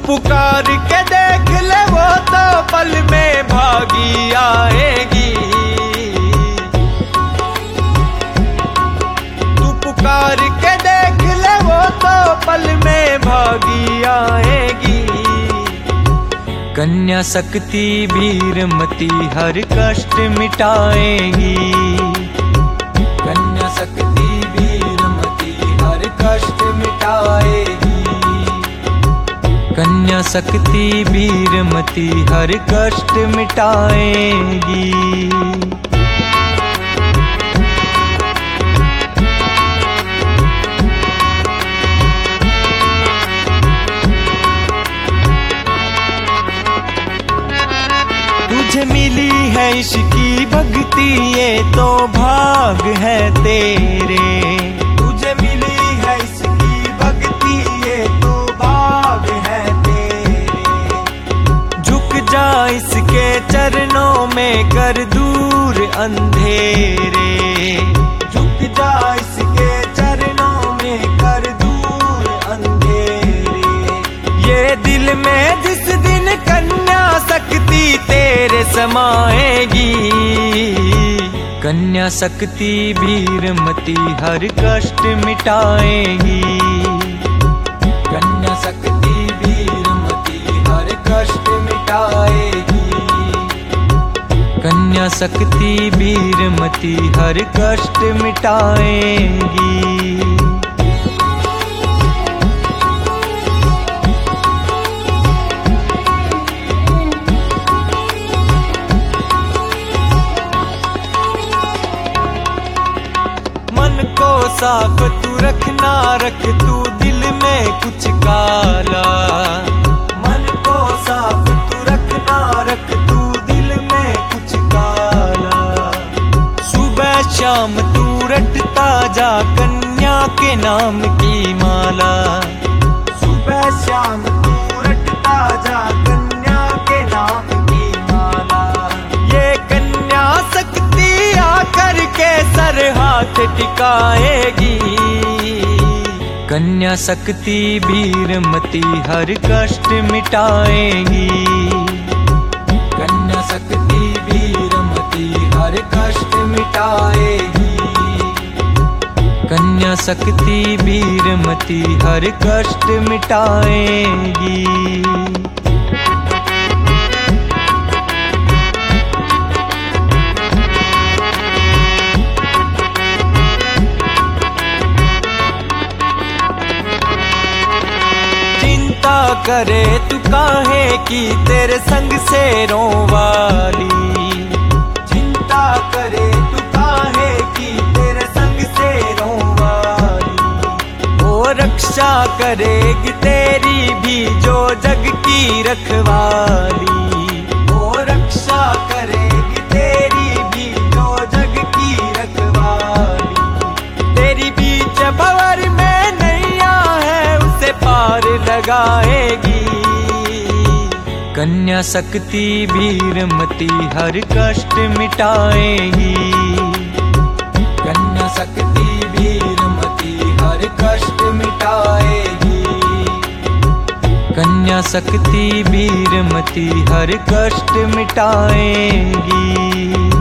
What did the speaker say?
पुकार के देख ले वो तो पल में भागी आएगी। तू पुकार के देख ले वो तो पल में भागी आएगी। कन्या शक्ति वीरमती हर कष्ट मिटाएगी। कन्या शक्ति वीरमती हर कष्ट मिटाएगी। कन्या शक्ति वीरमती हर कष्ट मिटाएगी। तुझे मिली है इसकी भक्ति ये तो भाग है तेरे। तुझे मिली है इसकी भक्ति ये तो भाग है तेरे। झुक जा इसके चरणों में कर दूर अंधेरे। झुक जा इसके चरणों में कर दूर अंधेरे। ये दिल में जिस दिन कन्या शक्ति तेरे समाएगी। कन्या शक्ति वीरमती हर कष्ट मिटाएगी। कन्या शक्ति वीरमती हर कष्ट मिटाएगी। कन्या शक्ति वीरमती हर कष्ट मिटाएगी। साफ तू रखना रख तू दिल में कुछ काला। मन को साफ तू रखना रख तू दिल में कुछ काला। सुबह शाम तू रटता जा कन्या के नाम की माला। सुबह शाम तू रटता जा कन्या के नाम की माला। ये कन्या शक्ति आकर के सर हाथ टिकाएगी। कन्या शक्ति वीरमती हर कष्ट मिटाएगी। कन्या शक्ति वीरमती हर कष्ट मिटाएगी। कन्या शक्ति वीरमती हर कष्ट मिटाएगी। करे तू काहे की तेरे संग से रोवाली। चिंता करे तू काहे की तेरे संग से रोवाली। वो रक्षा करेगी तेरी भी जो जग की रखवाली। वो रक्षा करेगी तेरी भी जो जग की रखवाली। तेरी बीच भंवर में नैया है उसे पार लगाएगी। कन्या शक्ति वीरमती हर कष्ट मिटाएगी। कन्या शक्ति वीरमती हर कष्ट मिटाएगी। कन्या शक्ति वीरमती हर कष्ट मिटाएगी।